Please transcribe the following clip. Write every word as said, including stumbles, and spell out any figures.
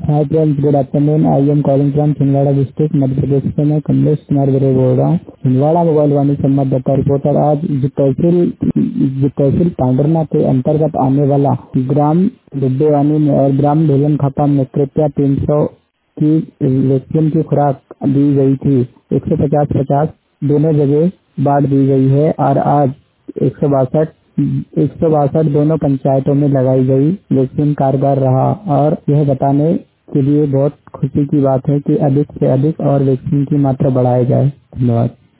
Hi friends, good afternoon. I am calling from Chhindwara district Madhya Pradesh से। मैं कमलेश कुमार गिरे बोल रहा हूँ, छिंदवाड़ा मोबाइल वाणी संवाददाता रिपोर्टर। आज जो तहसील जो तहसील पांडरना के अंतर्गत आने वाला ग्राम दुब्बेवानी में और ग्राम ढोलन खापा में कृपया तीन सौ की वैक्सीन की खुराक दी गई थी। एक सौ पचास पचास दोनों जगह बांट दी गई है और आज एक सौ बासठ एक सौ बासठ दोनों पंचायतों में लगाई गई वैक्सीन कारगर रहा। और यह बताने के लिए बहुत खुशी की बात है कि अधिक से अधिक और वैक्सीन की मात्रा बढ़ाई जाए। धन्यवाद।